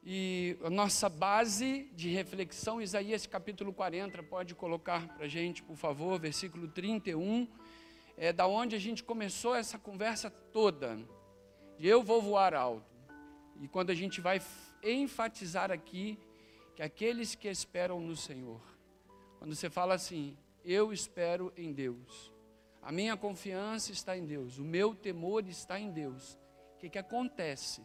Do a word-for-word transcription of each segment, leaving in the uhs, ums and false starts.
E a nossa base de reflexão, Isaías capítulo quarenta, pode colocar para a gente, por favor, versículo trinta e um, é da onde a gente começou essa conversa toda, de eu vou voar alto. E quando a gente vai enfatizar aqui, que aqueles que esperam no Senhor, quando você fala assim, eu espero em Deus, a minha confiança está em Deus, o meu temor está em Deus, o que que acontece?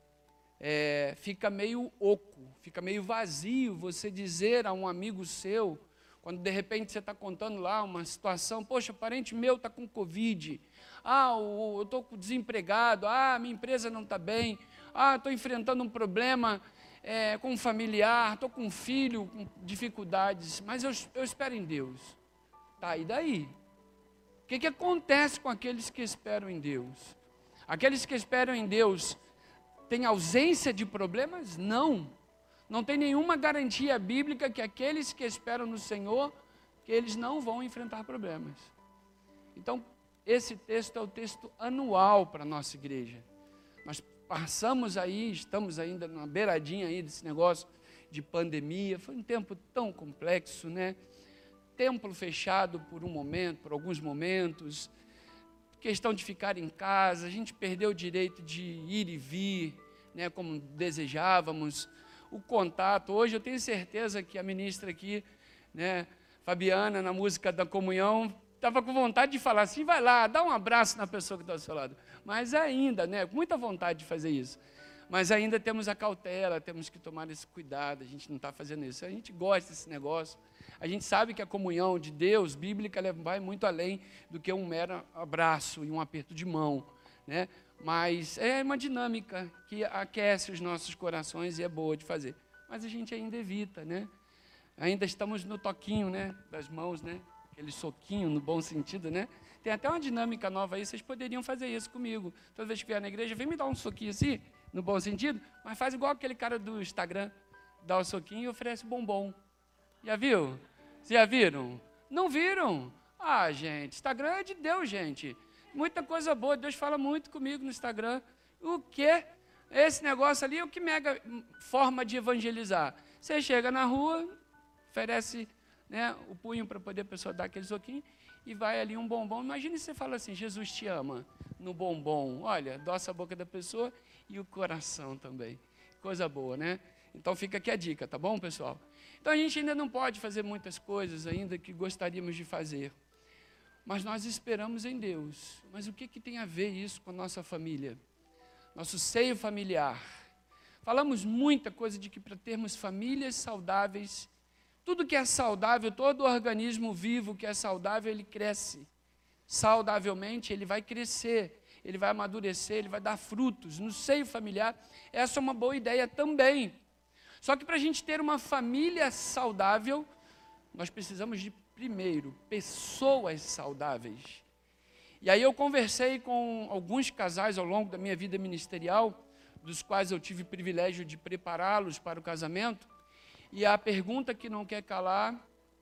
É, fica meio oco, fica meio vazio você dizer a um amigo seu, quando de repente você está contando lá uma situação, poxa, parente meu está com Covid, ah, eu estou desempregado, ah, minha empresa não está bem, ah, estou enfrentando um problema é, com um familiar, estou com um filho com dificuldades, mas eu, eu espero em Deus. Tá, e daí? O que, que acontece com aqueles que esperam em Deus? Aqueles que esperam em Deus tem ausência de problemas? Não. Não tem nenhuma garantia bíblica que aqueles que esperam no Senhor, que eles não vão enfrentar problemas. Então, esse texto é o texto anual para a nossa igreja. Nós passamos aí, estamos ainda na beiradinha aí desse negócio de pandemia. Foi um tempo tão complexo, né? Templo fechado por um momento, por alguns momentos. Questão de ficar em casa, a gente perdeu o direito de ir e vir, né, como desejávamos, o contato. Hoje eu tenho certeza que a ministra aqui, né, Fabiana, na música da comunhão, estava com vontade de falar assim, vai lá, dá um abraço na pessoa que está ao seu lado. Mas ainda, né, com muita vontade de fazer isso. Mas ainda temos a cautela, temos que tomar esse cuidado, a gente não está fazendo isso. A gente gosta desse negócio. A gente sabe que a comunhão de Deus, bíblica, ela vai muito além do que um mero abraço e um aperto de mão, né? Mas é uma dinâmica que aquece os nossos corações e é boa de fazer. Mas a gente ainda evita, né? Ainda estamos no toquinho, né, das mãos, né? Aquele soquinho no bom sentido, né? Tem até uma dinâmica nova aí, vocês poderiam fazer isso comigo. Toda vez que vier na igreja, vem me dar um soquinho assim, no bom sentido, mas faz igual aquele cara do Instagram, dá o soquinho e oferece bombom. Já viu? Vocês já viram? Não viram? Ah, gente, Instagram é de Deus, gente. Muita coisa boa, Deus fala muito comigo no Instagram. O quê? Esse negócio ali é o que mega forma de evangelizar. Você chega na rua, oferece, né, o punho para poder a pessoa dar aquele soquinho e vai ali um bombom. Imagine se você fala assim, Jesus te ama, no bombom. Olha, doça a boca da pessoa e o coração também. Coisa boa, né? Então fica aqui a dica, tá bom, pessoal? Então a gente ainda não pode fazer muitas coisas ainda que gostaríamos de fazer. Mas nós esperamos em Deus. Mas o que, que tem a ver isso com a nossa família? Nosso seio familiar. Falamos muita coisa de que para termos famílias saudáveis, tudo que é saudável, todo organismo vivo que é saudável, ele cresce. Saudavelmente, ele vai crescer, ele vai amadurecer, ele vai dar frutos. No seio familiar, essa é uma boa ideia também. Só que para a gente ter uma família saudável, nós precisamos de, primeiro, pessoas saudáveis. E aí eu conversei com alguns casais ao longo da minha vida ministerial, dos quais eu tive o privilégio de prepará-los para o casamento, e a pergunta que não quer calar,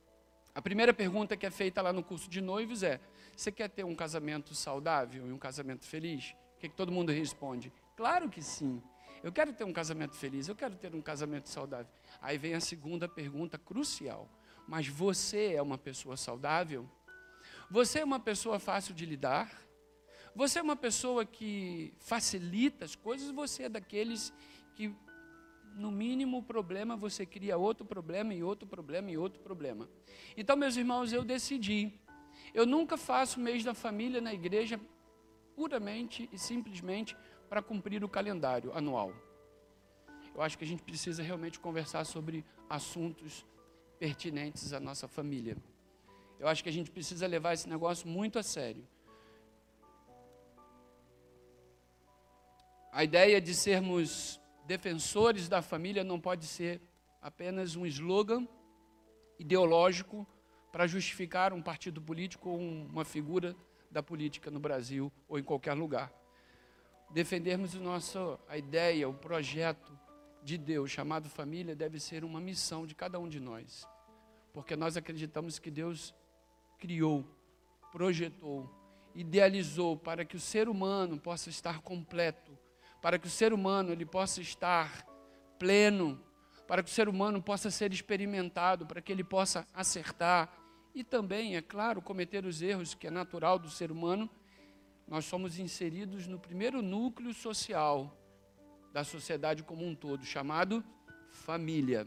a primeira pergunta que é feita lá no curso de noivos é, você quer ter um casamento saudável e um casamento feliz? O que, que todo mundo responde? Claro que sim. Eu quero ter um casamento feliz, eu quero ter um casamento saudável. Aí vem a segunda pergunta crucial. Mas você é uma pessoa saudável? Você é uma pessoa fácil de lidar? Você é uma pessoa que facilita as coisas? Você é daqueles que, no mínimo problema, você cria outro problema e outro problema e outro problema? Então, meus irmãos, eu decidi. Eu nunca faço mês da família na igreja puramente e simplesmente para cumprir o calendário anual. Eu acho que a gente precisa realmente conversar sobre assuntos pertinentes à nossa família. Eu acho que a gente precisa levar esse negócio muito a sério. A ideia de sermos defensores da família não pode ser apenas um slogan ideológico para justificar um partido político ou uma figura da política no Brasil ou em qualquer lugar. Defendermos o nosso, a ideia, o projeto de Deus chamado família deve ser uma missão de cada um de nós, porque nós acreditamos que Deus criou, projetou, idealizou para que o ser humano possa estar completo, para que o ser humano ele possa estar pleno, para que o ser humano possa ser experimentado, para que ele possa acertar e também, é claro, cometer os erros que é natural do ser humano. Nós somos inseridos no primeiro núcleo social da sociedade como um todo, chamado família.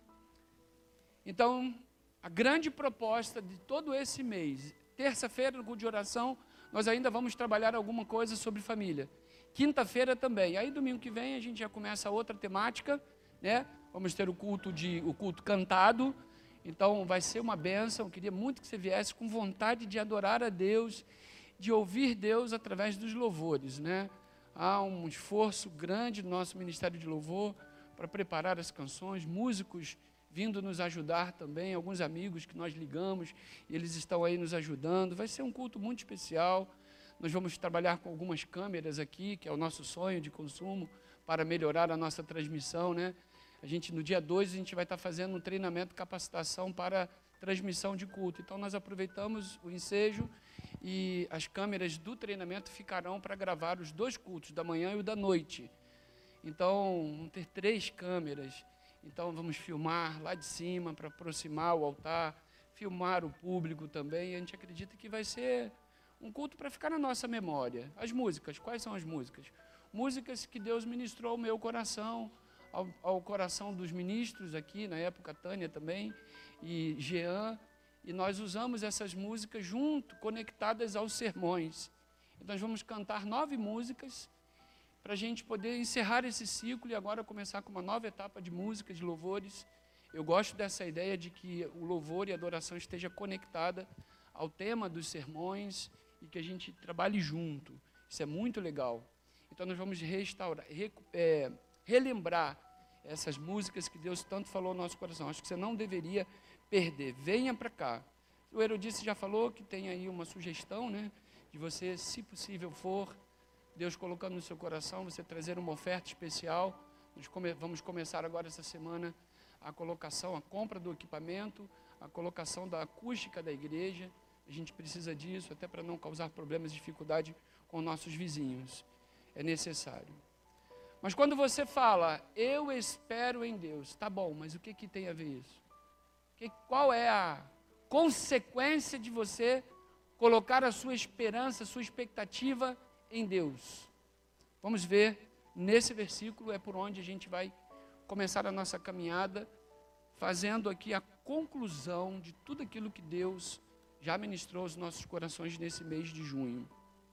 Então, a grande proposta de todo esse mês, terça-feira, no culto de oração, nós ainda vamos trabalhar alguma coisa sobre família. Quinta-feira também. Aí, domingo que vem, a gente já começa outra temática, né? Vamos ter o culto, de, o culto cantado. Então, vai ser uma bênção. Eu queria muito que você viesse com vontade de adorar a Deus, de ouvir Deus através dos louvores, né? Há um esforço grande no nosso Ministério de Louvor para preparar as canções, músicos vindo nos ajudar também, alguns amigos que nós ligamos, e eles estão aí nos ajudando. Vai ser um culto muito especial. Nós vamos trabalhar com algumas câmeras aqui, que é o nosso sonho de consumo, para melhorar a nossa transmissão, né? A gente, no dia dois, a gente vai estar fazendo um treinamento, capacitação para transmissão de culto. Então, nós aproveitamos o ensejo e as câmeras do treinamento ficarão para gravar os dois cultos, da manhã e o da noite. Então, vão ter três câmeras. Então, vamos filmar lá de cima para aproximar o altar, filmar o público também. E a gente acredita que vai ser um culto para ficar na nossa memória. As músicas, quais são as músicas? Músicas que Deus ministrou ao meu coração, ao, ao coração dos ministros aqui, na época, Tânia também, e Jean. E nós usamos essas músicas junto, conectadas aos sermões. Então, nós vamos cantar nove músicas, para a gente poder encerrar esse ciclo e agora começar com uma nova etapa de música, de louvores. Eu gosto dessa ideia de que o louvor e a adoração esteja conectada ao tema dos sermões e que a gente trabalhe junto. Isso é muito legal. Então, nós vamos restaurar, re, é, relembrar essas músicas que Deus tanto falou no nosso coração. Acho que você não deveria perder. Venha para cá. O Erodice já falou que tem aí uma sugestão, né, de você, se possível for, Deus colocando no seu coração, você trazer uma oferta especial. Nós come, vamos começar agora essa semana a colocação, a compra do equipamento, a colocação da acústica da igreja. A gente precisa disso, até para não causar problemas e dificuldade com nossos vizinhos. É necessário. Mas quando você fala, eu espero em Deus, tá bom, mas o que, que tem a ver isso? Que, qual é a consequência de você colocar a sua esperança, a sua expectativa em Deus? Vamos ver, nesse versículo é por onde a gente vai começar a nossa caminhada, fazendo aqui a conclusão de tudo aquilo que Deus já ministrou aos nossos corações nesse mês de junho.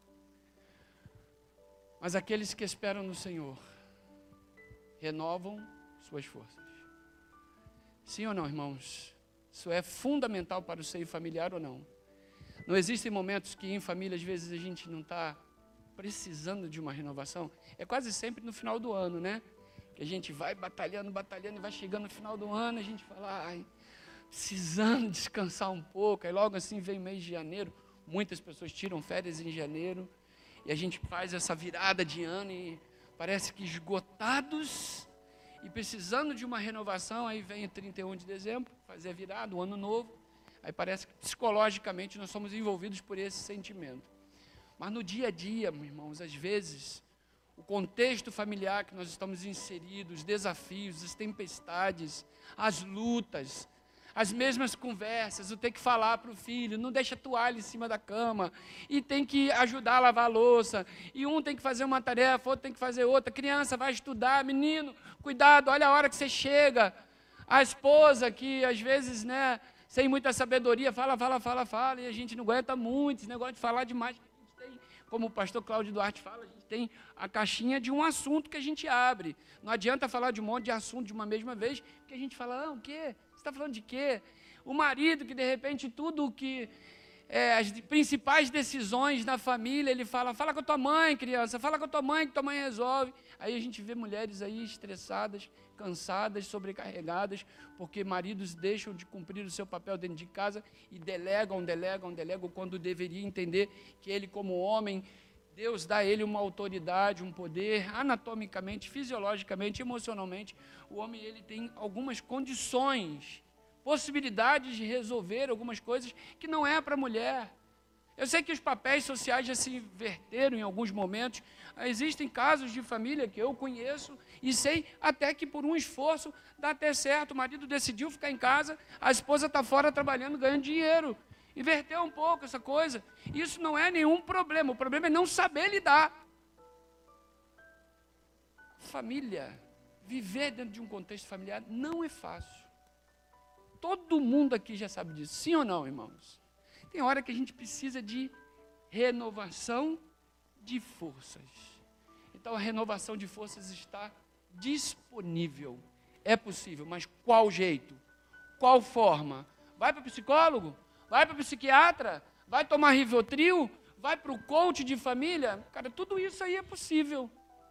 Mas aqueles que esperam no Senhor renovam suas forças. Sim ou não, irmãos? Isso é fundamental para o seio familiar ou não? Não existem momentos que em família, às vezes, a gente não está precisando de uma renovação? É quase sempre no final do ano, né? Que a gente vai batalhando, batalhando, e vai chegando no final do ano, a gente fala, ai, precisando descansar um pouco. Aí logo assim vem o mês de janeiro, muitas pessoas tiram férias em janeiro, e a gente faz essa virada de ano e parece que esgotados e precisando de uma renovação. Aí vem o trinta e um de dezembro, fazer a virada, o ano novo. Aí parece que psicologicamente nós somos envolvidos por esse sentimento. Mas no dia a dia, meus irmãos, às vezes, o contexto familiar que nós estamos inseridos, os desafios, as tempestades, as lutas, as mesmas conversas, o ter que falar para o filho, não deixa a toalha em cima da cama, e tem que ajudar a lavar a louça, e um tem que fazer uma tarefa, outro tem que fazer outra, criança vai estudar, menino, cuidado, olha a hora que você chega, a esposa que às vezes, né, sem muita sabedoria, fala, fala, fala, fala, e a gente não aguenta muito, esse negócio de falar demais. Como o pastor Cláudio Duarte fala, a gente tem a caixinha de um assunto que a gente abre. Não adianta falar de um monte de assunto de uma mesma vez, porque a gente fala, ah, o quê? Você está falando de quê? O marido que, de repente, tudo que... É, as principais decisões na família, ele fala, fala com a tua mãe, criança, fala com a tua mãe, que tua mãe resolve. Aí a gente vê mulheres aí estressadas, cansadas, sobrecarregadas, porque maridos deixam de cumprir o seu papel dentro de casa e delegam, delegam, delegam, quando deveria entender que ele, como homem, Deus dá a ele uma autoridade, um poder, anatomicamente, fisiologicamente, emocionalmente. O homem, ele tem algumas condições, possibilidades de resolver algumas coisas que não é para a mulher. Eu sei que os papéis sociais já se inverteram em alguns momentos. Existem casos de família que eu conheço e sei até que por um esforço dá até certo. O marido decidiu ficar em casa, a esposa está fora trabalhando, ganhando dinheiro. Inverteu um pouco essa coisa. Isso não é nenhum problema. O problema é não saber lidar. Família, viver dentro de um contexto familiar não é fácil. Todo mundo aqui já sabe disso. Sim ou não, irmãos? Tem hora que a gente precisa de renovação de forças. Então, a renovação de forças está disponível. É possível, mas qual jeito? Qual forma? Vai para o psicólogo? Vai para o psiquiatra? Vai tomar Rivotril? Vai para o coach de família? Cara, tudo isso aí é possível.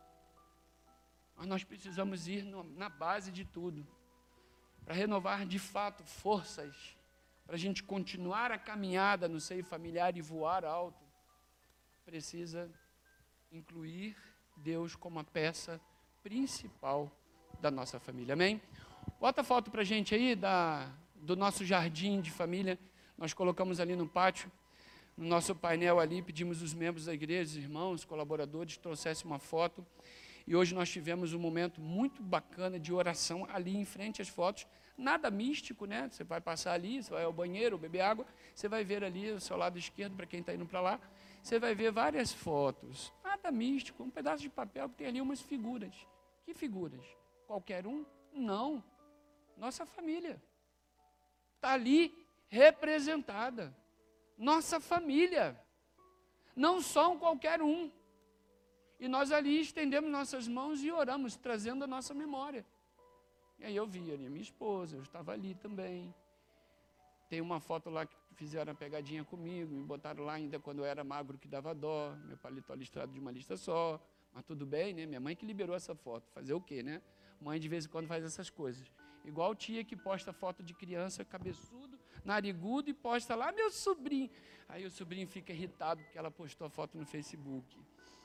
Mas nós precisamos ir no, na base de tudo. Para renovar, de fato, forças. Para a gente continuar a caminhada no seio familiar e voar alto, precisa incluir Deus como a peça principal da nossa família. Amém? Bota a foto para a gente aí da, do nosso jardim de família. Nós colocamos ali no pátio, no nosso painel ali, pedimos os membros da igreja, os irmãos, colaboradores, trouxessem uma foto. E hoje nós tivemos um momento muito bacana de oração ali em frente às fotos. Nada místico, né? Você vai passar ali, você vai ao banheiro, beber água, você vai ver ali ao seu lado esquerdo, para quem está indo para lá, você vai ver várias fotos. Nada místico, um pedaço de papel que tem ali umas figuras. Que figuras? Qualquer um? Não. Nossa família. Está ali representada. Nossa família. Não só um qualquer um. E nós ali estendemos nossas mãos e oramos, trazendo a nossa memória. E aí eu vi ali a minha esposa, eu estava ali também. Tem uma foto lá que fizeram a pegadinha comigo, me botaram lá ainda quando eu era magro que dava dó, meu paletó listrado de uma lista só, mas tudo bem, né? Minha mãe que liberou essa foto, fazer o quê, né? Mãe de vez em quando faz essas coisas. Igual tia que posta foto de criança cabeçudo, narigudo e posta lá, meu sobrinho. Aí o sobrinho fica irritado porque ela postou a foto no Facebook.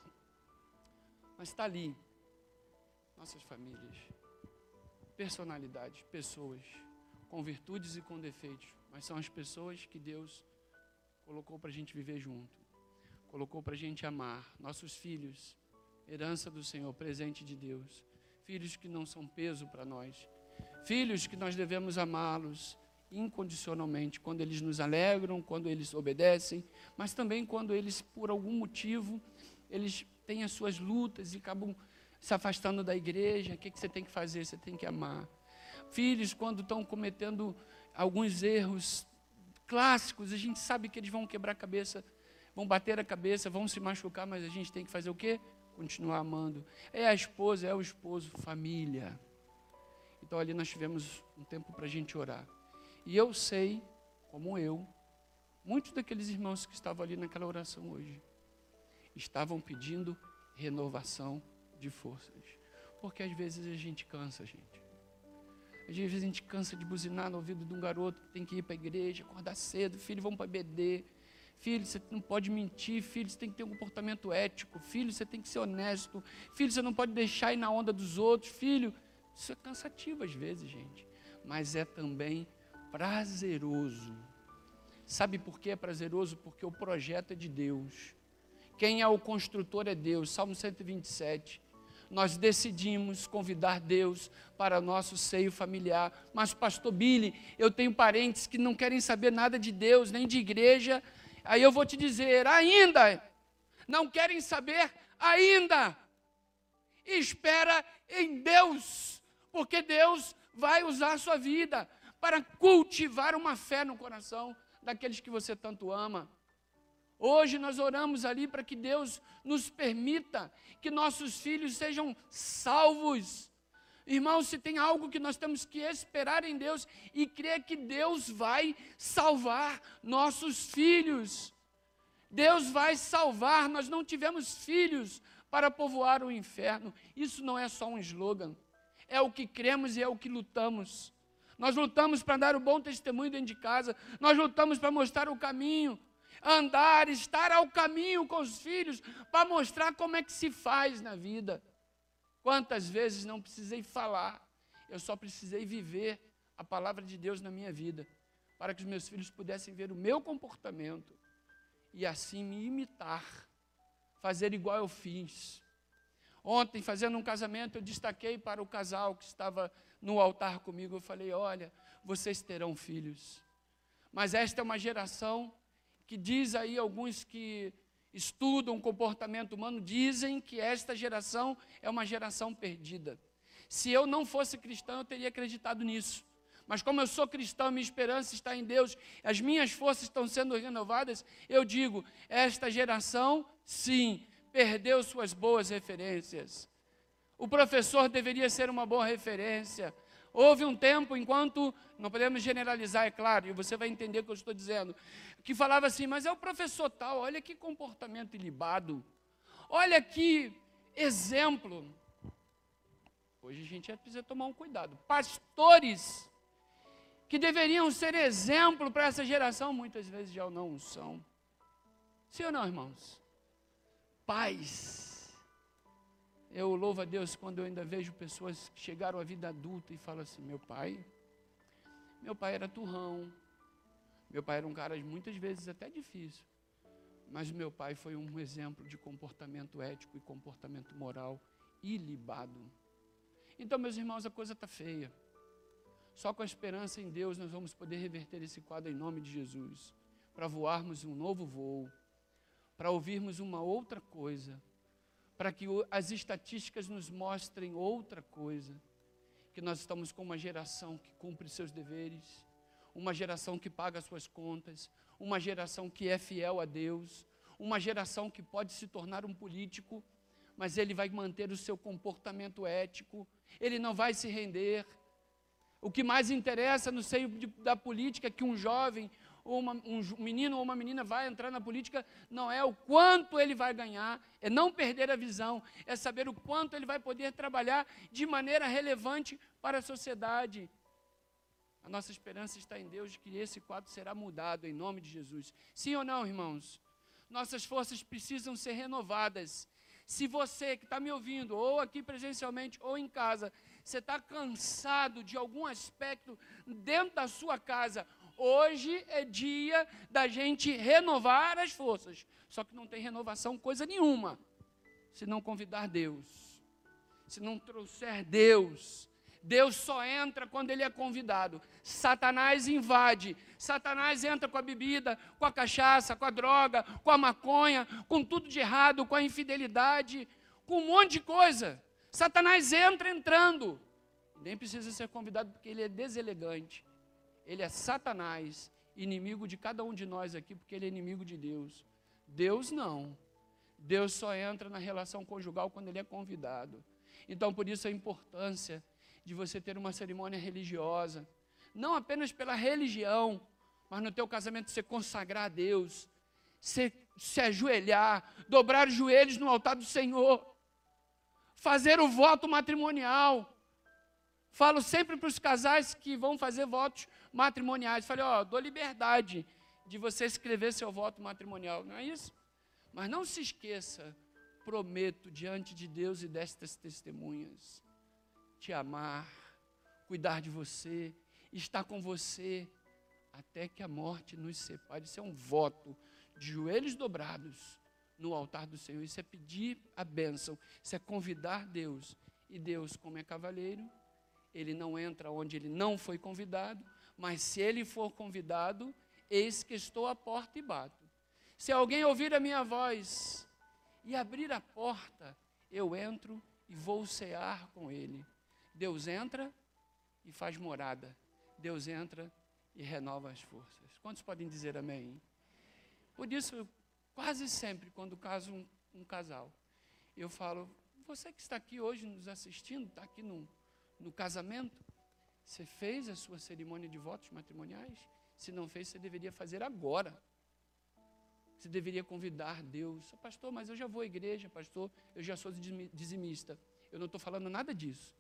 Mas está ali, nossas famílias, personalidades, pessoas, com virtudes e com defeitos, mas são as pessoas que Deus colocou para a gente viver junto, colocou para a gente amar, nossos filhos, herança do Senhor, presente de Deus, filhos que não são peso para nós, filhos que nós devemos amá-los incondicionalmente, quando eles nos alegram, quando eles obedecem, mas também quando eles, por algum motivo, eles têm as suas lutas e acabam se afastando da igreja. O que, que você tem que fazer? Você tem que amar. Filhos, quando estão cometendo alguns erros clássicos, a gente sabe que eles vão quebrar a cabeça, vão bater a cabeça, vão se machucar, mas a gente tem que fazer o quê? Continuar amando. É a esposa, é o esposo, família. Então ali nós tivemos um tempo para a gente orar. E eu sei, como eu, muitos daqueles irmãos que estavam ali naquela oração hoje, estavam pedindo renovação de forças. Porque às vezes a gente cansa, gente. Às vezes a gente cansa de buzinar no ouvido de um garoto que tem que ir para a igreja, acordar cedo, filho, vamos para B D. Filho, você não pode mentir, filho, você tem que ter um comportamento ético, filho, você tem que ser honesto, filho, você não pode deixar ir na onda dos outros, filho. Isso é cansativo às vezes, gente. Mas é também prazeroso. Sabe por que é prazeroso? Porque o projeto é de Deus. Quem é o construtor é Deus. Salmo cento e vinte e sete. Nós decidimos convidar Deus para nosso seio familiar. Mas, pastor Billy, eu tenho parentes que não querem saber nada de Deus, nem de igreja. Aí eu vou te dizer, ainda, não querem saber ainda. Espera em Deus, porque Deus vai usar a sua vida para cultivar uma fé no coração daqueles que você tanto ama. Hoje nós oramos ali para que Deus nos permita que nossos filhos sejam salvos. Irmãos, se tem algo que nós temos que esperar em Deus e crer que Deus vai salvar nossos filhos. Deus vai salvar, nós não tivemos filhos para povoar o inferno. Isso não é só um slogan, é o que cremos e é o que lutamos. Nós lutamos para dar o bom testemunho dentro de casa, nós lutamos para mostrar o caminho, andar, estar ao caminho com os filhos, para mostrar como é que se faz na vida. Quantas vezes não precisei falar, eu só precisei viver a palavra de Deus na minha vida, para que os meus filhos pudessem ver o meu comportamento e assim me imitar, fazer igual eu fiz. Ontem, fazendo um casamento, eu destaquei para o casal que estava no altar comigo, eu falei, olha, vocês terão filhos, mas esta é uma geração que diz aí, alguns que estudam o comportamento humano, dizem que esta geração é uma geração perdida. Se eu não fosse cristão, eu teria acreditado nisso. Mas como eu sou cristão, minha esperança está em Deus, as minhas forças estão sendo renovadas, eu digo, esta geração, sim, perdeu suas boas referências. O professor deveria ser uma boa referência. Houve um tempo, enquanto, não podemos generalizar, é claro, e você vai entender o que eu estou dizendo, que falava assim, mas é o professor tal, olha que comportamento ilibado, olha que exemplo. Hoje a gente precisa tomar um cuidado. Pastores que deveriam ser exemplo para essa geração, muitas vezes já não são. Sim ou não, irmãos? Pais. Eu louvo a Deus quando eu ainda vejo pessoas que chegaram à vida adulta e falam assim, meu pai, meu pai era turrão, meu pai era um cara muitas vezes até difícil, mas meu pai foi um exemplo de comportamento ético e comportamento moral ilibado. Então, meus irmãos, a coisa está feia. Só com a esperança em Deus nós vamos poder reverter esse quadro em nome de Jesus, para voarmos um novo voo, para ouvirmos uma outra coisa, para que as estatísticas nos mostrem outra coisa, que nós estamos com uma geração que cumpre seus deveres, uma geração que paga suas contas, uma geração que é fiel a Deus, uma geração que pode se tornar um político, mas ele vai manter o seu comportamento ético, ele não vai se render. O que mais interessa no seio de, da política é que um jovem, ou uma, um menino ou uma menina vai entrar na política, não é o quanto ele vai ganhar, é não perder a visão, é saber o quanto ele vai poder trabalhar de maneira relevante para a sociedade. A nossa esperança está em Deus, de que esse quadro será mudado em nome de Jesus. Sim ou não, irmãos? Nossas forças precisam ser renovadas. Se você que está me ouvindo, ou aqui presencialmente, ou em casa, você está cansado de algum aspecto dentro da sua casa, hoje é dia da gente renovar as forças. Só que não tem renovação coisa nenhuma, se não convidar Deus, se não trouxer Deus. Deus só entra quando Ele é convidado. Satanás invade. Satanás entra com a bebida, com a cachaça, com a droga, com a maconha, com tudo de errado, com a infidelidade, com um monte de coisa. Satanás entra entrando. Nem precisa ser convidado porque ele é deselegante. Ele é Satanás, inimigo de cada um de nós aqui, porque ele é inimigo de Deus. Deus não. Deus só entra na relação conjugal quando Ele é convidado. Então, por isso a importância de você ter uma cerimônia religiosa, não apenas pela religião, mas no teu casamento você consagrar a Deus, você se ajoelhar, dobrar os joelhos no altar do Senhor, fazer o voto matrimonial. Falo sempre para os casais que vão fazer votos matrimoniais, falei, ó, dou liberdade de você escrever seu voto matrimonial, não é isso? Mas não se esqueça, prometo diante de Deus e destas testemunhas, te amar, cuidar de você, estar com você, até que a morte nos separe. Isso é um voto de joelhos dobrados no altar do Senhor. Isso é pedir a bênção, isso é convidar Deus. E Deus, como é cavalheiro, Ele não entra onde Ele não foi convidado, mas se Ele for convidado, eis que estou à porta e bato. Se alguém ouvir a minha voz e abrir a porta, eu entro e vou cear com Ele. Deus entra e faz morada. Deus entra e renova as forças. Quantos podem dizer amém? Por isso, quase sempre, quando caso um, um casal, eu falo, você que está aqui hoje nos assistindo, está aqui no, no casamento, você fez a sua cerimônia de votos matrimoniais? Se não fez, você deveria fazer agora. Você deveria convidar Deus. Pastor, mas eu já vou à igreja, pastor, eu já sou dizimista. Eu não estou falando nada disso.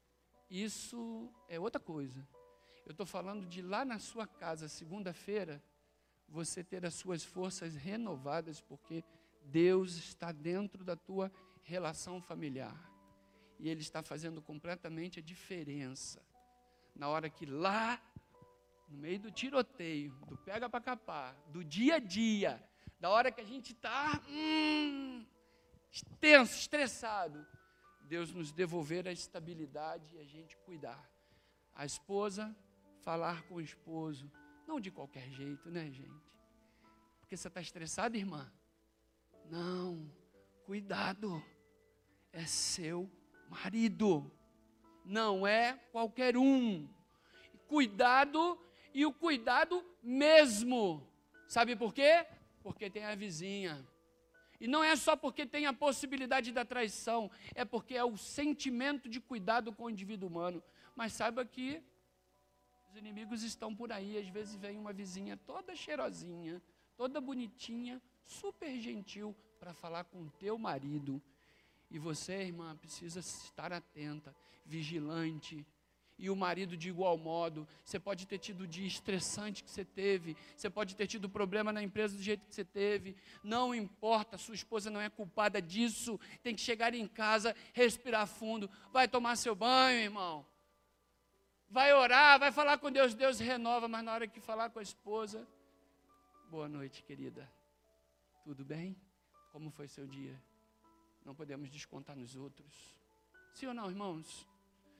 Isso é outra coisa. Eu estou falando de lá na sua casa, segunda-feira, você ter as suas forças renovadas, porque Deus está dentro da tua relação familiar. E Ele está fazendo completamente a diferença. Na hora que lá, no meio do tiroteio, do pega para capar, do dia a dia, Da hora que a gente está hum, tenso, estressado, Deus nos devolver a estabilidade e a gente cuidar. A esposa falar com o esposo, não de qualquer jeito, né, gente? Porque você está estressada, irmã? Não, cuidado, é seu marido, não é qualquer um. Cuidado, e o cuidado mesmo. Sabe por quê? Porque tem a vizinha. E não é só porque tem a possibilidade da traição, é porque é o sentimento de cuidado com o indivíduo humano. Mas saiba que os inimigos estão por aí, às vezes vem uma vizinha toda cheirosinha, toda bonitinha, super gentil, para falar com o teu marido. E você, irmã, precisa estar atenta, vigilante. E o marido de igual modo. Você pode ter tido o dia estressante que você teve, você pode ter tido problema na empresa do jeito que você teve, não importa, sua esposa não é culpada disso, tem que chegar em casa, respirar fundo, vai tomar seu banho, irmão, vai orar, vai falar com Deus, Deus renova, mas na hora que falar com a esposa, boa noite, querida, tudo bem? Como foi seu dia? Não podemos descontar nos outros, sim ou não, irmãos?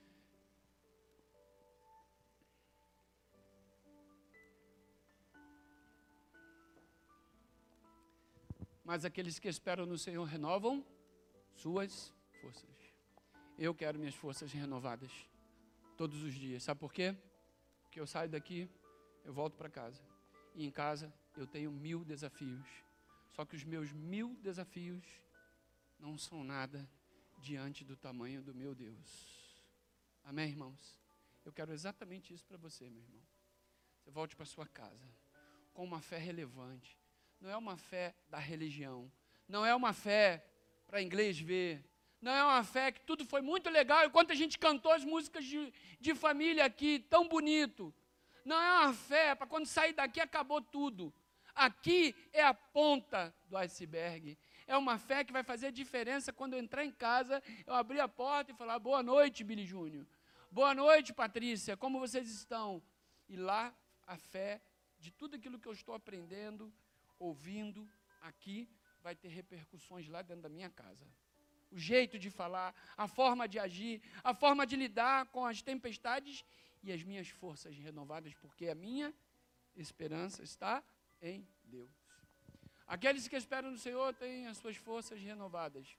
Mas aqueles que esperam no Senhor renovam suas forças. Eu quero minhas forças renovadas todos os dias. Sabe por quê? Porque eu saio daqui, eu volto para casa. E em casa eu tenho mil desafios. Só que os meus mil desafios não são nada diante do tamanho do meu Deus. Amém, irmãos? Eu quero exatamente isso para você, meu irmão. Você volte para sua casa com uma fé relevante. Não é uma fé da religião, não é uma fé para inglês ver, não é uma fé que tudo foi muito legal, enquanto a gente cantou as músicas de, de família aqui, tão bonito. Não é uma fé para quando sair daqui acabou tudo. Aqui é a ponta do iceberg. É uma fé que vai fazer diferença quando eu entrar em casa, eu abrir a porta e falar, boa noite, Billy Júnior. Boa noite, Patrícia, como vocês estão? E lá a fé de tudo aquilo que eu estou aprendendo, ouvindo aqui, vai ter repercussões lá dentro da minha casa. O jeito de falar, a forma de agir, a forma de lidar com as tempestades e as minhas forças renovadas, porque a minha esperança está em Deus. Aqueles que esperam no Senhor têm as suas forças renovadas.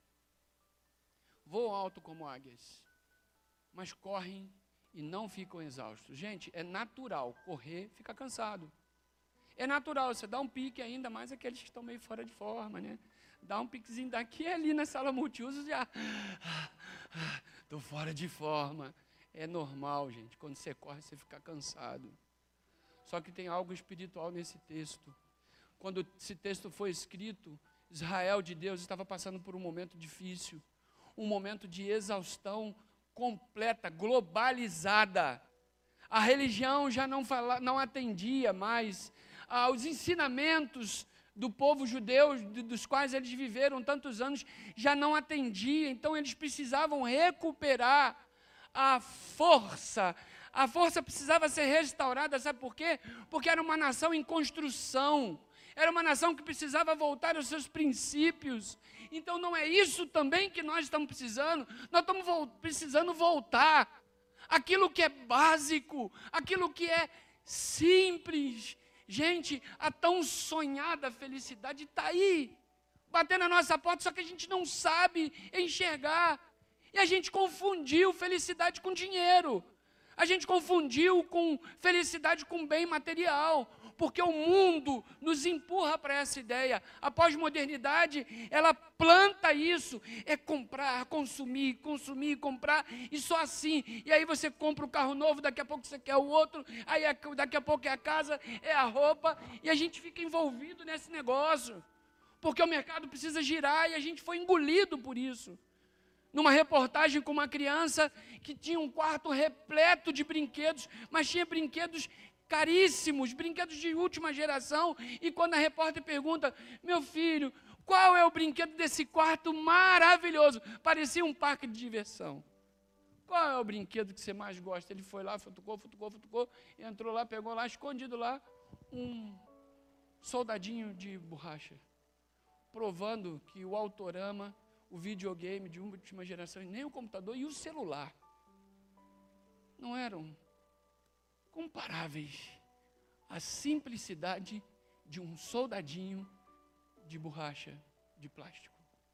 Voam alto como águias, mas correm e não ficam exaustos. Gente, é natural correr, ficar cansado. É natural, você dá um pique, ainda mais aqueles que estão meio fora de forma, né? Dá um piquezinho daqui e ali na sala multiusos já... Estou fora de forma. É normal, gente, quando você corre, você fica cansado. Só que tem algo espiritual nesse texto. Quando esse texto foi escrito, Israel de Deus estava passando por um momento difícil, um momento de exaustão completa, globalizada. A religião já não, fala, não atendia mais aos ensinamentos do povo judeu, dos quais eles viveram tantos anos, já não atendia. Então eles precisavam recuperar a força. A força precisava ser restaurada, sabe por quê? Porque era uma nação em construção. Era uma nação que precisava voltar aos seus princípios. Então não é isso também que nós estamos precisando. Nós estamos vo- precisando voltar. Aquilo que é básico, aquilo que é simples. Gente, a tão sonhada felicidade está aí, batendo na nossa porta, só que a gente não sabe enxergar. E a gente confundiu felicidade com dinheiro. A gente confundiu com felicidade com bem material, porque o mundo nos empurra para essa ideia. A pós-modernidade, ela planta isso, é comprar, consumir, consumir, comprar, e só assim. E aí você compra o carro novo, daqui a pouco você quer o outro, aí daqui a pouco é a casa, é a roupa, e a gente fica envolvido nesse negócio, porque o mercado precisa girar e a gente foi engolido por isso. Numa reportagem com uma criança que tinha um quarto repleto de brinquedos, mas tinha brinquedos caríssimos, brinquedos de última geração, e quando a repórter pergunta, meu filho, qual é o brinquedo desse quarto maravilhoso? Parecia um parque de diversão. Qual é o brinquedo que você mais gosta? Ele foi lá, futucou, futucou, futucou, entrou lá, pegou lá, escondido lá, um soldadinho de borracha. provando que o Autorama, o videogame de última geração, nem o computador e o celular não eram comparáveis à simplicidade de um soldadinho de borracha de plástico.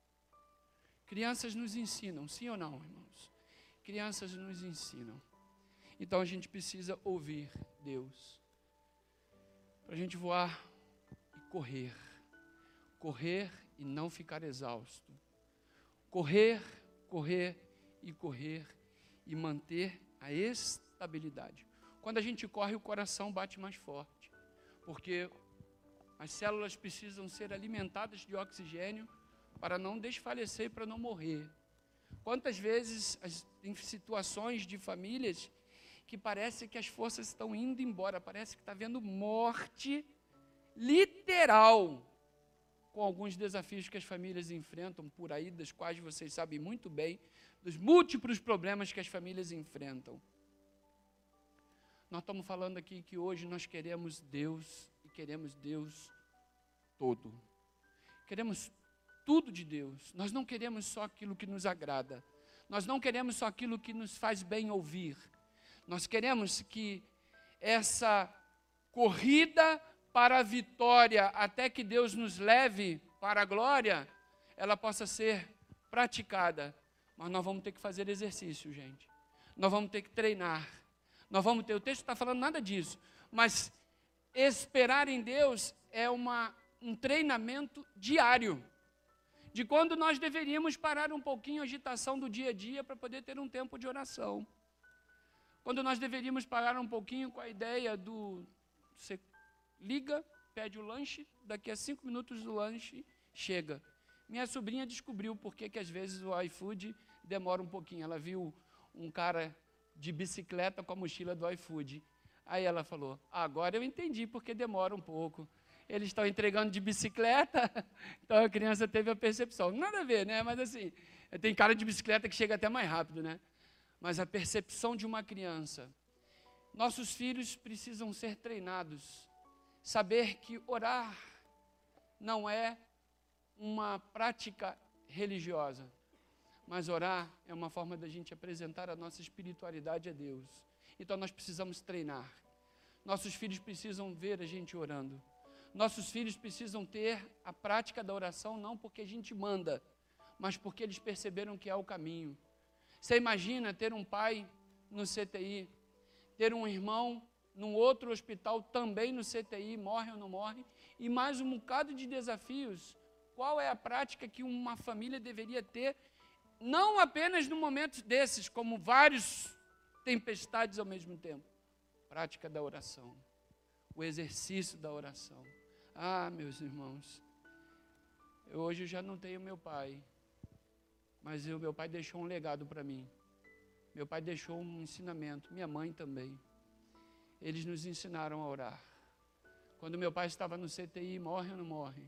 Crianças nos ensinam, sim ou não, irmãos? Crianças nos ensinam. Então a gente precisa ouvir Deus. Para a gente voar e correr. Correr e não ficar exausto. Correr, correr e correr e manter a estabilidade. Quando a gente corre, o coração bate mais forte, porque as células precisam ser alimentadas de oxigênio para não desfalecer e para não morrer. Quantas vezes as, em situações de famílias que parece que as forças estão indo embora, parece que está havendo morte literal, com alguns desafios que as famílias enfrentam por aí, das quais vocês sabem muito bem, dos múltiplos problemas que as famílias enfrentam. Nós estamos falando aqui que hoje nós queremos Deus, e queremos Deus todo. Queremos tudo de Deus. Nós não queremos só aquilo que nos agrada. Nós não queremos só aquilo que nos faz bem ouvir. Nós queremos que essa corrida para a vitória, até que Deus nos leve para a glória, ela possa ser praticada. Mas nós vamos ter que fazer exercício, gente. Nós vamos ter que treinar. Nós vamos ter, o texto não está falando nada disso, mas esperar em Deus é uma, um treinamento diário, de quando nós deveríamos parar um pouquinho a agitação do dia a dia para poder ter um tempo de oração. Quando nós deveríamos parar um pouquinho com a ideia do, você liga, pede o lanche, daqui a cinco minutos o lanche chega. Minha sobrinha descobriu por que às vezes o iFood demora um pouquinho. Ela viu um cara de bicicleta com a mochila do iFood. Aí ela falou, agora eu entendi porque demora um pouco. Eles estão entregando de bicicleta, então a criança teve a percepção. Nada a ver, né? Mas assim, tem cara de bicicleta que chega até mais rápido, né? Mas a percepção de uma criança. Nossos filhos precisam ser treinados. Saber que orar não é uma prática religiosa, mas orar é uma forma da gente apresentar a nossa espiritualidade a Deus. Então nós precisamos treinar. Nossos filhos precisam ver a gente orando. Nossos filhos precisam ter a prática da oração, não porque a gente manda, mas porque eles perceberam que é o caminho. Você imagina ter um pai no C T I, ter um irmão num outro hospital também no C T I, morre ou não morre, e mais um bocado de desafios. Qual é a prática que uma família deveria ter, não apenas no momento desses, como vários tempestades ao mesmo tempo? Prática da oração, o exercício da oração. Ah, meus irmãos, eu hoje já não tenho meu pai, mas o meu pai deixou um legado para mim. Meu pai deixou um ensinamento, minha mãe também. Eles nos ensinaram a orar. Quando meu pai estava no C T I, morre ou não morre?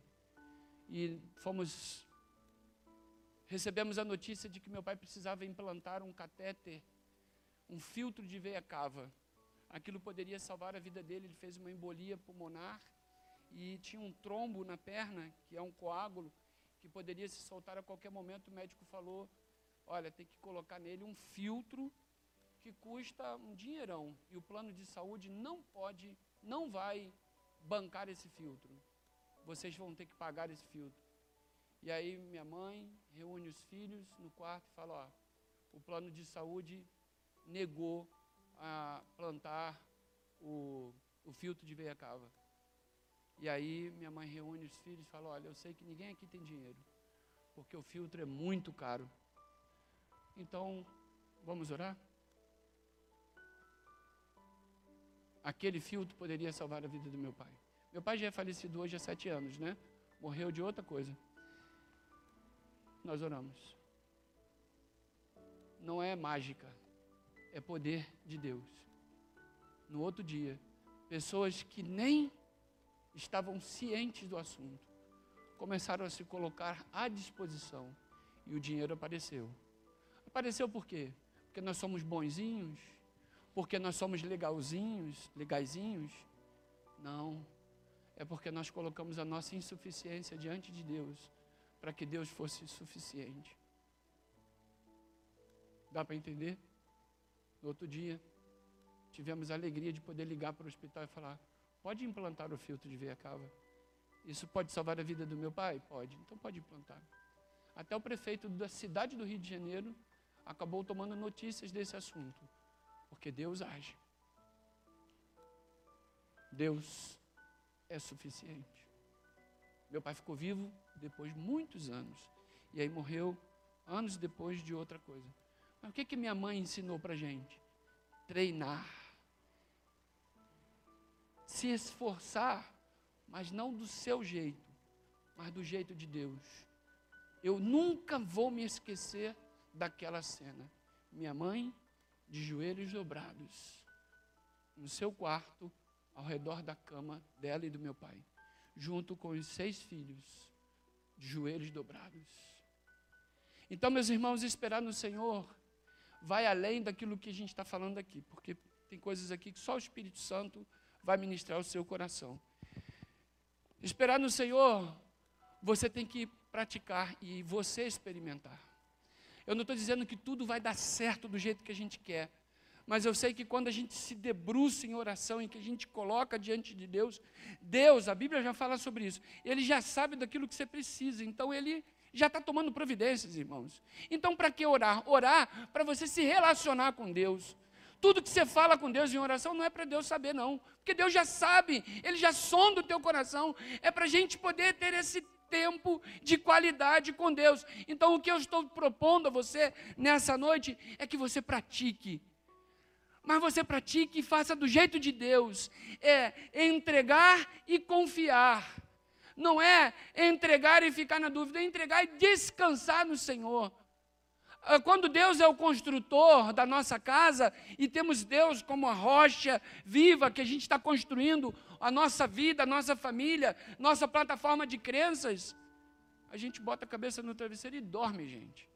E fomos, recebemos a notícia de que meu pai precisava implantar um catéter, um filtro de veia cava. Aquilo poderia salvar a vida dele. Ele fez uma embolia pulmonar e tinha um trombo na perna, que é um coágulo, que poderia se soltar a qualquer momento. O médico falou, olha, tem que colocar nele um filtro que custa um dinheirão, e o plano de saúde não pode, não vai bancar esse filtro. Vocês vão ter que pagar esse filtro. E aí minha mãe reúne os filhos no quarto e fala, ó, o plano de saúde negou a plantar o, o filtro de veia cava. E aí minha mãe reúne os filhos e fala, olha, eu sei que ninguém aqui tem dinheiro, porque o filtro é muito caro. Então, vamos orar? Aquele filtro poderia salvar a vida do meu pai. Meu pai já é falecido hoje há sete anos, né? Morreu de outra coisa. Nós oramos. Não é mágica, é poder de Deus. No outro dia, pessoas que nem estavam cientes do assunto começaram a se colocar à disposição e o dinheiro apareceu. Apareceu por quê? Porque nós somos bonzinhos? Porque nós somos legalzinhos, legaizinhos? Não. É porque nós colocamos a nossa insuficiência diante de Deus para que Deus fosse suficiente. Dá para entender? No outro dia, tivemos a alegria de poder ligar para o hospital e falar: pode implantar o filtro de veia cava? Isso pode salvar a vida do meu pai? Pode, então pode implantar. Até o prefeito da cidade do Rio de Janeiro acabou tomando notícias desse assunto, porque Deus age. Deus é suficiente. Meu pai ficou vivo depois de muitos anos, e aí morreu anos depois de outra coisa. Mas o que que minha mãe ensinou para a gente? Treinar. Se esforçar, mas não do seu jeito, mas do jeito de Deus. Eu nunca vou me esquecer daquela cena. Minha mãe, de joelhos dobrados, no seu quarto, ao redor da cama dela e do meu pai, junto com os seis filhos, de joelhos dobrados. Então, meus irmãos, esperar no Senhor vai além daquilo que a gente está falando aqui, porque tem coisas aqui que só o Espírito Santo vai ministrar o seu coração. Esperar no Senhor, você tem que praticar e você experimentar. Eu não estou dizendo que tudo vai dar certo do jeito que a gente quer, mas eu sei que quando a gente se debruça em oração, em que a gente coloca diante de Deus, Deus, a Bíblia já fala sobre isso, Ele já sabe daquilo que você precisa, então Ele já está tomando providências, irmãos. Então, para que orar? Orar para você se relacionar com Deus. Tudo que você fala com Deus em oração não é para Deus saber, não. Porque Deus já sabe, Ele já sonda o teu coração. É para a gente poder ter esse tempo de qualidade com Deus. Então, o que eu estou propondo a você nessa noite é que você pratique. Mas você pratique e faça do jeito de Deus. É entregar e confiar. Não é entregar e ficar na dúvida, é entregar e descansar no Senhor. Quando Deus é o construtor da nossa casa e temos Deus como a rocha viva que a gente está construindo a nossa vida, a nossa família, nossa plataforma de crenças, a gente bota a cabeça no travesseiro e dorme, gente.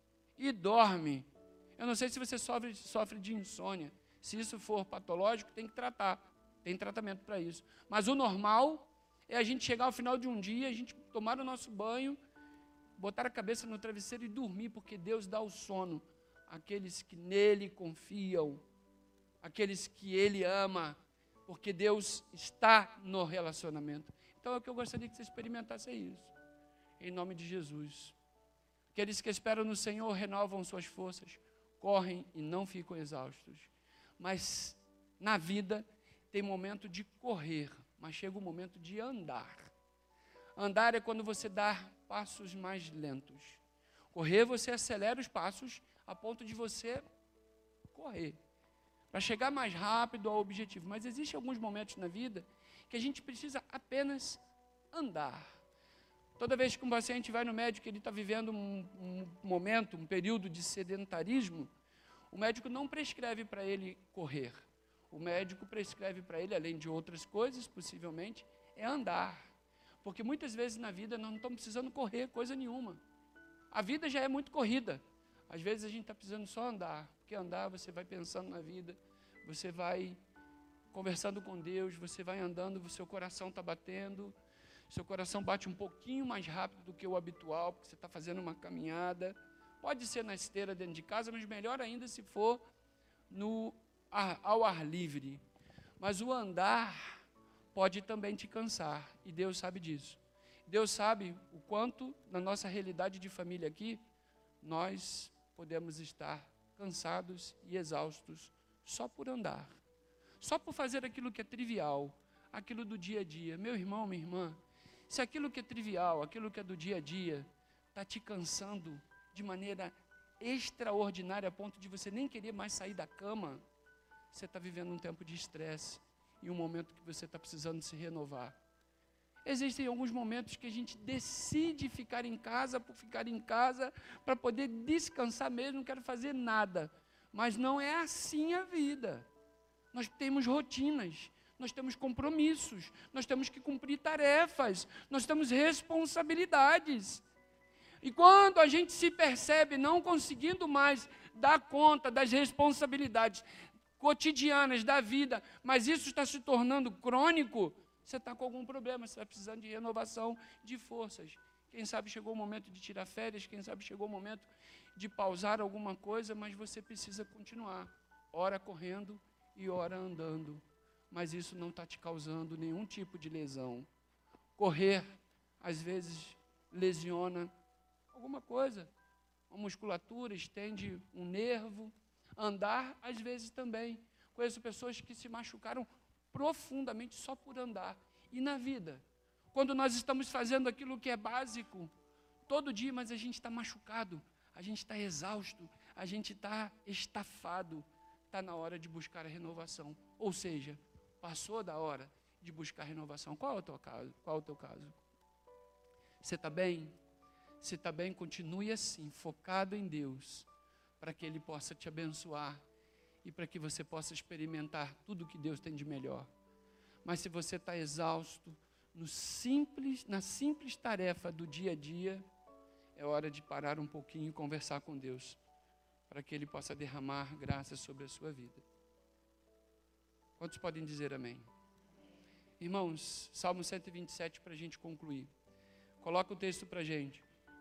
E dorme. Eu não sei se você sofre, sofre de insônia. Se isso for patológico, tem que tratar. Tem tratamento para isso. Mas o normal é a gente chegar ao final de um dia, a gente tomar o nosso banho, botar a cabeça no travesseiro e dormir, porque Deus dá o sono àqueles que nele confiam, àqueles que Ele ama, porque Deus está no relacionamento. Então é o que eu gostaria que você experimentasse é isso, em nome de Jesus. Aqueles que esperam no Senhor renovam suas forças, correm e não ficam exaustos. Mas na vida tem momento de correr, mas chega o momento de andar. Andar é quando você dá passos mais lentos. Correr, você acelera os passos a ponto de você correr, para chegar mais rápido ao objetivo. Mas existem alguns momentos na vida que a gente precisa apenas andar. Toda vez que um paciente vai no médico, ele está vivendo um, um momento, um período de sedentarismo, o médico não prescreve para ele correr. O médico prescreve para ele, além de outras coisas, possivelmente, é andar. Porque muitas vezes na vida nós não estamos precisando correr coisa nenhuma. A vida já é muito corrida. Às vezes a gente está precisando só andar. Porque andar, você vai pensando na vida, você vai conversando com Deus, você vai andando, o seu coração está batendo, seu coração bate um pouquinho mais rápido do que o habitual, porque você está fazendo uma caminhada. Pode ser na esteira dentro de casa, mas melhor ainda se for no ao ar livre, mas o andar pode também te cansar, e Deus sabe disso. Deus sabe o quanto, na nossa realidade de família aqui, nós podemos estar cansados e exaustos só por andar, só por fazer aquilo que é trivial, aquilo do dia a dia. Meu irmão, minha irmã, se aquilo que é trivial, aquilo que é do dia a dia, está te cansando de maneira extraordinária, a ponto de você nem querer mais sair da cama, você está vivendo um tempo de estresse e um momento que você está precisando se renovar. Existem alguns momentos que a gente decide ficar em casa por ficar em casa, para poder descansar mesmo, não quero fazer nada. Mas não é assim a vida. Nós temos rotinas, nós temos compromissos, nós temos que cumprir tarefas, nós temos responsabilidades. E quando a gente se percebe não conseguindo mais dar conta das responsabilidades cotidianas da vida, mas isso está se tornando crônico, você está com algum problema, você está precisando de renovação de forças. quem sabe chegou o momento de tirar férias, quem sabe chegou o momento de pausar alguma coisa, mas você precisa continuar, ora correndo e ora andando, mas isso não está te causando nenhum tipo de lesão. Correr, às vezes, lesiona alguma coisa, uma musculatura, estende um nervo. Andar, às vezes, também. Conheço pessoas que se machucaram profundamente só por andar. E na vida, quando nós estamos fazendo aquilo que é básico, todo dia, mas a gente está machucado, a gente está exausto, a gente está estafado, está na hora de buscar a renovação. Ou seja, passou da hora de buscar renovação. Qual é o teu caso? Qual é o teu caso? Você está bem? Se está bem, continue assim, focado em Deus, para que Ele possa te abençoar e para que você possa experimentar tudo que Deus tem de melhor. Mas se você está exausto, no simples, na simples tarefa do dia a dia, é hora de parar um pouquinho e conversar com Deus, para que Ele possa derramar graça sobre a sua vida. Quantos podem dizer amém? Irmãos, Salmo cento e vinte e sete para a gente concluir. Coloca o texto para a gente.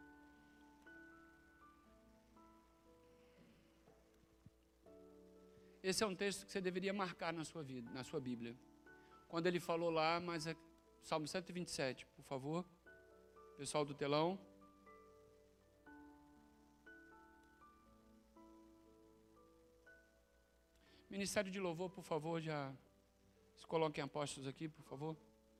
Esse é um texto que você deveria marcar na sua vida, na sua Bíblia. Quando ele falou lá, mas é Salmo cento e vinte e sete, por favor. Pessoal do telão. Ministério de Louvor, por favor, já se coloquem apóstolos aqui, por favor.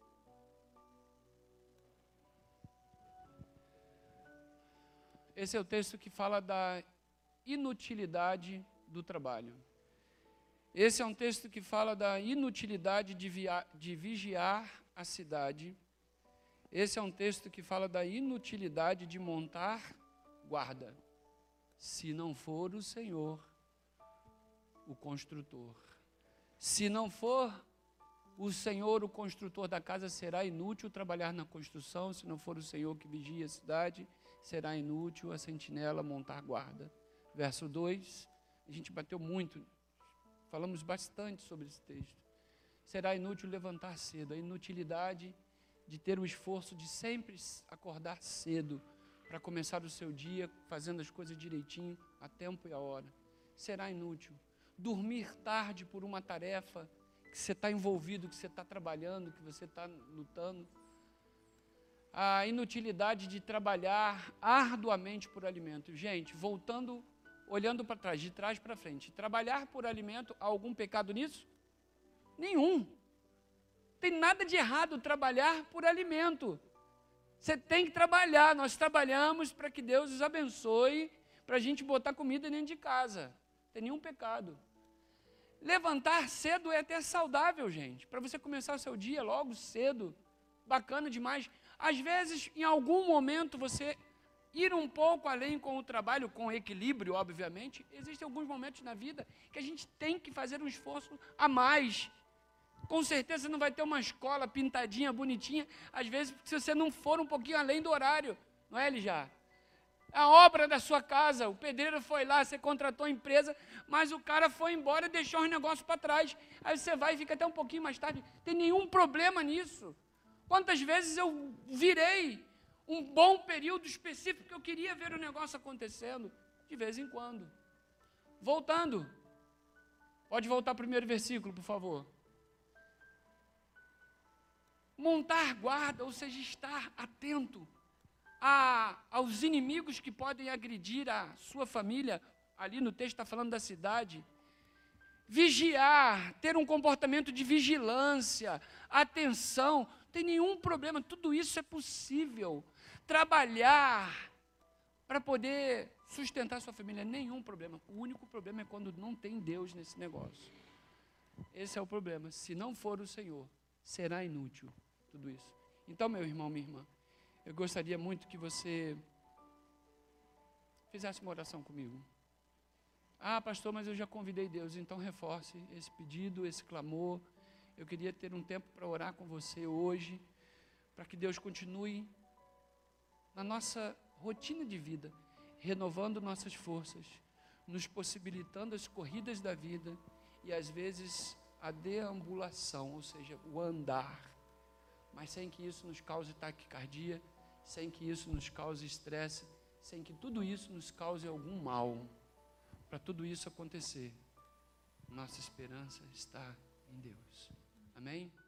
Esse é o texto que fala da inutilidade do trabalho. Esse é um texto que fala da inutilidade de, via, de vigiar a cidade. Esse é um texto que fala da inutilidade de montar guarda, se não for o Senhor, o construtor. Se não for o Senhor, o construtor da casa, será inútil trabalhar na construção. Se não for o Senhor que vigia a cidade, será inútil a sentinela montar guarda. Verso dois, a gente bateu muito, falamos bastante sobre esse texto. Será inútil levantar cedo, a inutilidade de ter o esforço de sempre acordar cedo para começar o seu dia fazendo as coisas direitinho, a tempo e a hora. Será inútil. Dormir tarde por uma tarefa que você está envolvido, que você está trabalhando, que você está lutando. A inutilidade de trabalhar arduamente por alimento. Gente, voltando, olhando para trás, de trás para frente. Trabalhar por alimento, há algum pecado nisso? Nenhum. Tem nada de errado trabalhar por alimento. Você tem que trabalhar. Nós trabalhamos para que Deus os abençoe, para a gente botar comida dentro de casa. Não tem nenhum pecado. Levantar cedo é até saudável, gente. Para você começar o seu dia logo cedo. Bacana demais. Às vezes, em algum momento, você ir um pouco além com o trabalho, com equilíbrio, obviamente. Existem alguns momentos na vida que a gente tem que fazer um esforço a mais. Com certeza não vai ter uma escola pintadinha, bonitinha, às vezes, se você não for um pouquinho além do horário. Não é, Elijah? A obra da sua casa, o pedreiro foi lá, você contratou a empresa, mas o cara foi embora e deixou os negócios para trás. Aí você vai e fica até um pouquinho mais tarde. Não tem nenhum problema nisso. Quantas vezes eu virei um bom período específico que eu queria ver o negócio acontecendo, de vez em quando. Voltando. Pode voltar ao primeiro versículo, por favor. Montar guarda, ou seja, estar atento a, aos inimigos que podem agredir a sua família. Ali no texto está falando da cidade. Vigiar, ter um comportamento de vigilância, atenção, não tem nenhum problema, tudo isso é possível. Trabalhar para poder sustentar sua família, nenhum problema. O único problema é quando não tem Deus nesse negócio. Esse é o problema. Se não for o Senhor, será inútil tudo isso. Então, meu irmão, minha irmã, eu gostaria muito que você fizesse uma oração comigo. Ah, pastor, mas eu já convidei Deus, então reforce esse pedido, esse clamor. Eu queria ter um tempo para orar com você hoje, para que Deus continue na nossa rotina de vida, renovando nossas forças, nos possibilitando as corridas da vida e, às vezes, a deambulação, ou seja, o andar, mas sem que isso nos cause taquicardia, sem que isso nos cause estresse, sem que tudo isso nos cause algum mal. Para tudo isso acontecer, nossa esperança está em Deus. Amém?